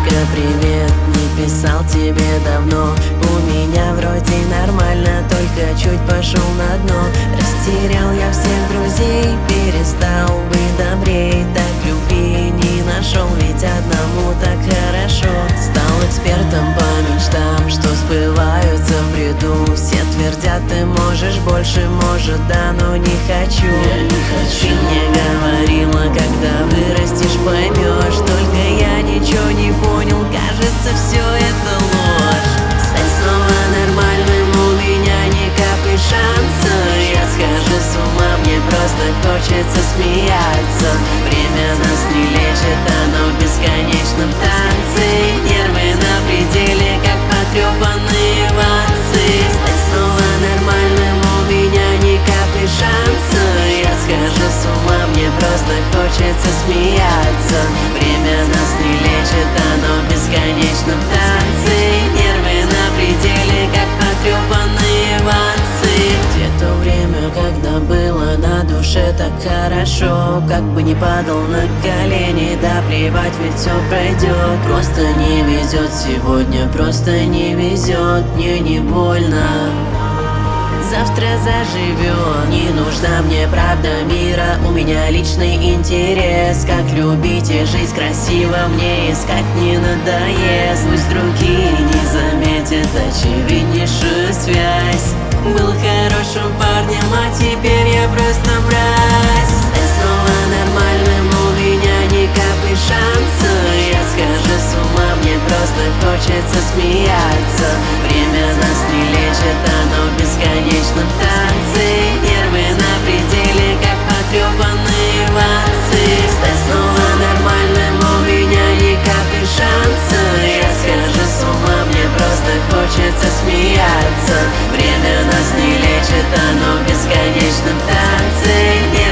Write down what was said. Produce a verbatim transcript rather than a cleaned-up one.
Девочка, привет, не писал тебе давно. У меня вроде нормально, только чуть пошел на дно. Растерял я всех друзей, перестал быть добрей. Так любви не нашел, ведь одному так хорошо. Стал экспертом по мечтам, что сбываются в бреду. Все твердят, ты можешь больше, может, да, но не хочу. Я не хочу. Ты мне говорила, когда вырастешь, поймешь. Только я ничего не понял, кажется, все это ложь. Стать снова нормальным у меня ни капли шанса. Я схожу с ума, мне просто хочется смеяться. Время нас не лечит, оно в бесконечном танце. Нервы на пределе, как потрепанные вансы. Стать снова нормальным у меня ни капли шанса. Я схожу с ума, мне просто хочется смеяться. Время нас не лечит, оно в бесконечном танце. Нервы на пределе, как потрепанные вансы. Где то время, когда было на душе так хорошо. Как бы не падал на колени, да плевать, ведь все пройдет. Просто не везет сегодня, просто не везет. Мне не больно, завтра заживет. Не нужна мне правда мира, у меня личный интерес. Как любить и жить красиво, мне искать не надоест. Пусть другие не заметят очевиднейшую связь. Был хорошим парнем, а теперь я просто мразь. Стать снова нормальным у меня ни капли шанса. Я схожу с ума, мне просто хочется смеяться. Время нас не лечит, оно в бесконечном танце. Нервы на пределе, как потрепанные вансы. Стать снова нормальным у меня ни капли шанса. Я схожу с ума, мне просто хочется смеяться. Время нас не лечит, оно в бесконечном танце.